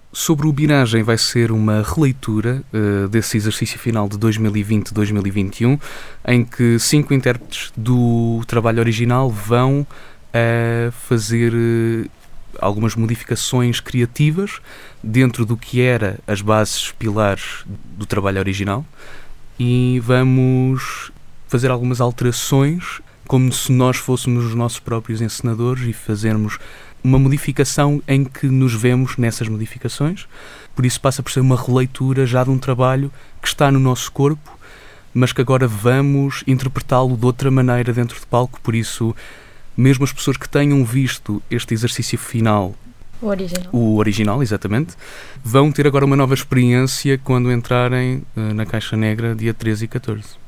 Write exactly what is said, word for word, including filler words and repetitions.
Sobre o Biragem vai ser uma releitura uh, desse exercício final de dois mil e vinte a dois mil e vinte e um, em que cinco intérpretes do trabalho original vão uh, fazer uh, algumas modificações criativas dentro do que era as bases pilares do trabalho original, e vamos fazer algumas alterações como se nós fôssemos os nossos próprios encenadores e fazermos uma modificação em que nos vemos nessas modificações. Por isso passa por ser uma releitura já de um trabalho que está no nosso corpo, mas que agora vamos interpretá-lo de outra maneira dentro de palco. Por isso, mesmo as pessoas que tenham visto este exercício final, o original, o original, exatamente, vão ter agora uma nova experiência quando entrarem uh, na Caixa Negra dia treze e catorze.